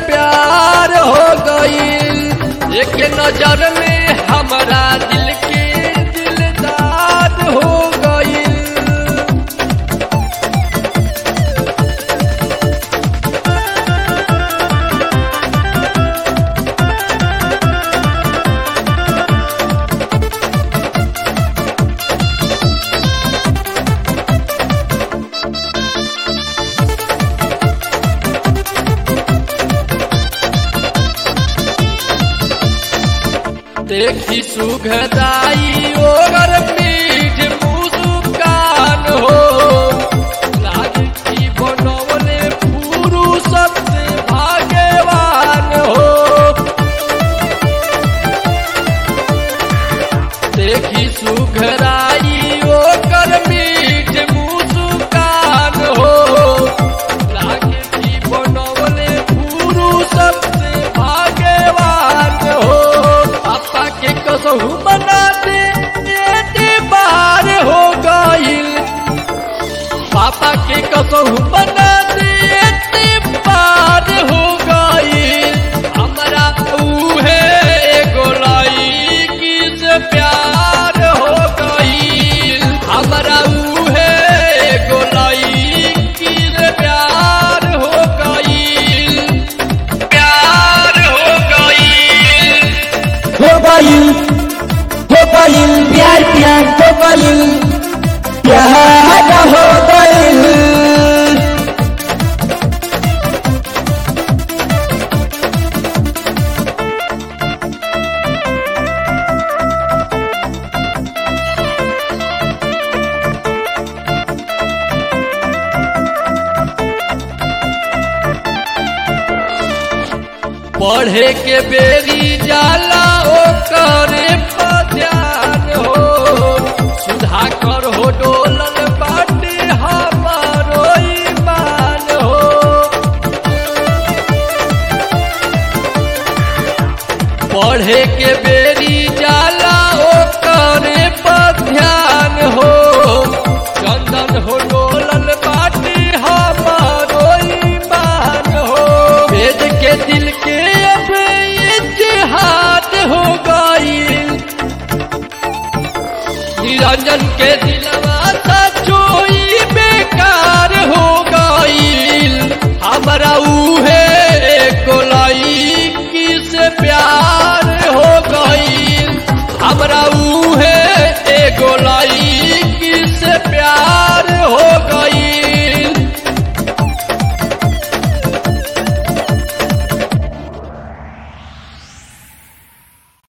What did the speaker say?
प्यार हो गईल। एक नजर में हमारा दिल के दिलदार हो गईल। देखी सुखदाई ओगर मीठ मुस्कान हो, लागी बनवले पुरुष सबसे भाग्यवान हो। देखी सुखदाई ओगर मीठ मुस्कान हो, लागी बनवले पुरुष सबसे भाग्यवान हो। पापा के कसहु बना दे बार हो गईल। पापा के कसहु बना दे बार हो गईल। हमरा उहे एगो लईकी से प्यार हो गईल। हमरा उहे एगो लईकी से प्यार हो गईल। प्यार हो गईल। प्यार प्यार हो गईल। प्यार हो गईल। पढ़े के बेरी जाला ओकरे पर ध्यान हो। सुधाकर हो डोलल बाटे हमारो ईमान हो। पढ़े के बेरी जाला ओकरे पर ध्यान हो। चंदन हो डोलल बाटे हमारो ईमान हो। भेद के दिल के अब इत्तेहाद हो गईल। निरंजन के दिल